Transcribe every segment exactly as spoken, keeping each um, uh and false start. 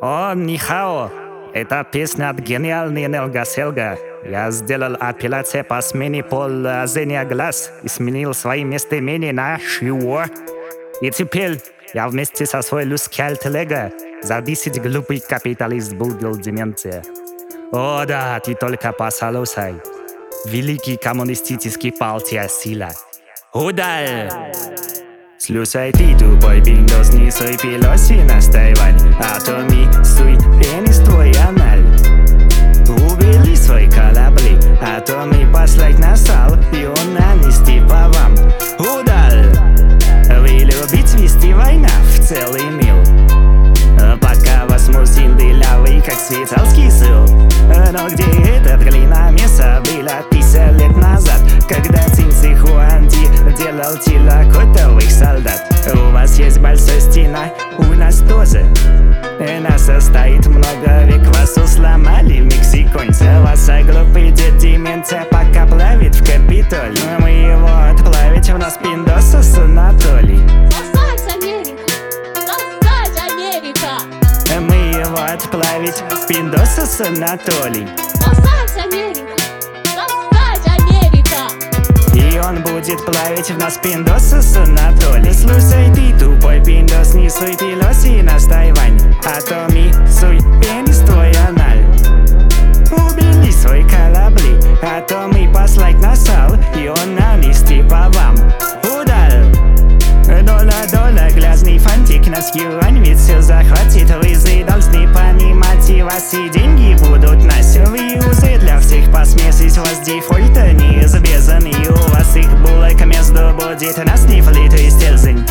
О, нихао! Это песня от гениальной Нелга Селга. Я сделал апелляцию по смене положения глаз и сменил свои местоимения на «шио». И теперь я вместе со своей людской альтер-эго за десять глупый капиталист будил деменция. О да, ты только послушай. Великий коммунистический партия сила. Удар! Слушай ты, тупой пиндос, не суй пилоси на Тайвань, а то ми суй пенис твой аналь. Убери свои корабли, а то ми послать насал и он нанести по вам. Удар! Вы любите вести война в целый мир, пока вас мусин дылявый, как светалский сыр. Но где этот глиномеса было пятьдесят лет назад, когда Цинци Хуанди делал терракотовых солдат? У вас есть большая стена, у нас тоже. Она состоит много век, вас сломали мексиканцы. Ваша глупый дед деменция пока плавит в Капитолий. Мы его отплавить, у нас пиндоса с Анатолий. Мы его отплавить в пиндоса с Анатолий. И он будет плавить в нас пиндоса с Анатолий. Слушай ты, тупой пиндос, не суй пилоси на Тайвань, а то ми суй пенис твой аналь. Убери свои корабли, а то мы послать насал и он нанести по вам. Удар! Доля-доля, грязный фантик, нас юань ведь все захватит. Вы же должны понимать, и ваши деньги будут нас. Вы уже для всех посмесить, вас дефольта неизбежен. И у вас их булок между будет нас не флит и стержень.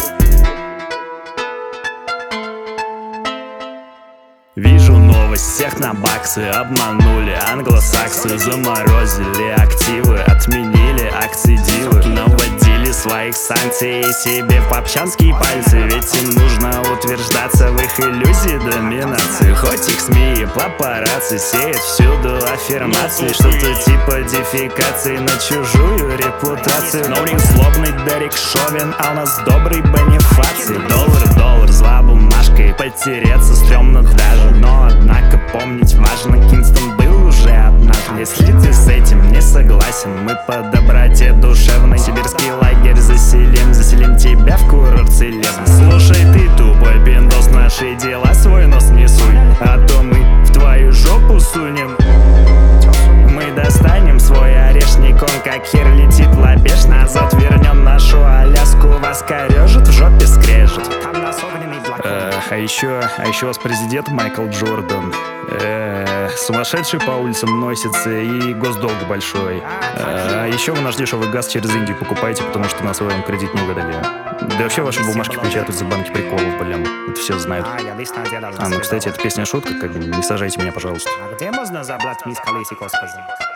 Вижу новость, всех на баксы обманули. Англосаксы заморозили активы, отменили акции дивы, наводили своих санкций себе в папчанские пальцы. Ведь им нужно утверждаться в их иллюзии доминации. Хоть их СМИ и папарацци сеют всюду аффирмации, что-то типа дефекации на чужую репутацию. Но у них злобный Дерек Шовен, а у нас добрый Бонифаций. Доллар, доллар, зла бумажкой, потереться стрёмно даже. Но однако помнить важно, Кингстон был уже однажды. Если ты с этим не согласен, мы по доброте душевной сибирский лагерь заселим, заселим тебя в курорт целебный. Слушай ты, тупой пиндос, наши дела свой нос не суй, а то мы в твою жопу сунем. Мы достанем свой орешник, он как хер летит лобеш. Назад вернем нашу Аляску, вас корежит, в жопе скрежет. Э, а еще, а еще у вас президент Майкл Джордан, э, сумасшедший по улицам носится и госдолг большой. Э, а еще вы наш дешевый газ через Индию покупаете, потому что на своем кредит не угадали. Да вообще ваши бумажки печатают за банки приколов, блин. Это все знают. А, ну, кстати, это песня шутка, как бы не сажайте меня, пожалуйста. А где можно забрать мисс колесико, скажи?